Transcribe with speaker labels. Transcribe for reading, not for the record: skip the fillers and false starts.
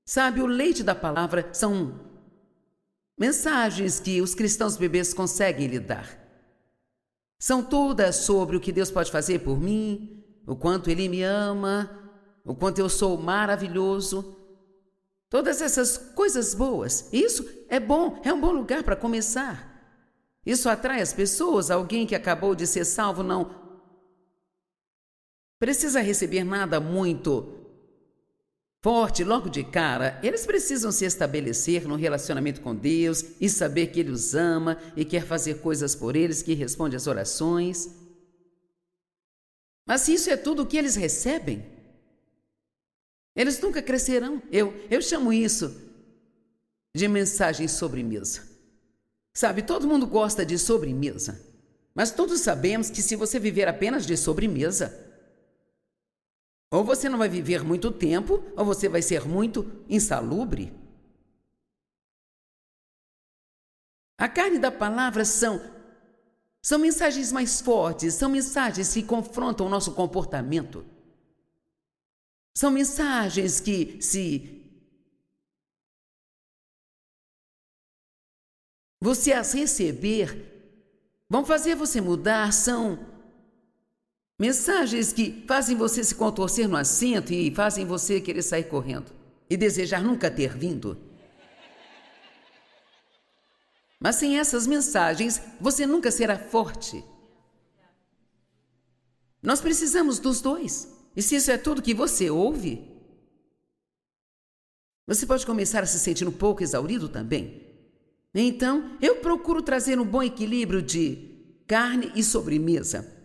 Speaker 1: Sabe, o leite da palavra são mensagens que os cristãos bebês conseguem lidar. São todas sobre o que Deus pode fazer por mim, o quanto Ele me ama, o quanto eu sou maravilhoso. Todas essas coisas boas. Isso é bom, é um bom lugar para começar. Isso atrai as pessoas. Alguém que acabou de ser salvo não precisa receber nada muito forte logo de cara. Eles precisam se estabelecer num relacionamento com Deus e saber que Ele os ama e quer fazer coisas por eles, que responde às orações. Mas se isso é tudo o que eles recebem, eles nunca crescerão. Eu chamo isso de mensagem sobremesa. Sabe, todo mundo gosta de sobremesa, mas todos sabemos que se você viver apenas de sobremesa, ou você não vai viver muito tempo, ou você vai ser muito insalubre. A carne da palavra são mensagens mais fortes, são mensagens que confrontam o nosso comportamento. São mensagens que, se você as receber, vão fazer você mudar. São mensagens que fazem você se contorcer no assento e fazem você querer sair correndo e desejar nunca ter vindo. Mas sem essas mensagens, você nunca será forte. Nós precisamos dos dois. E se isso é tudo que você ouve, você pode começar a se sentir um pouco exaurido também. Então, eu procuro trazer um bom equilíbrio de carne e sobremesa.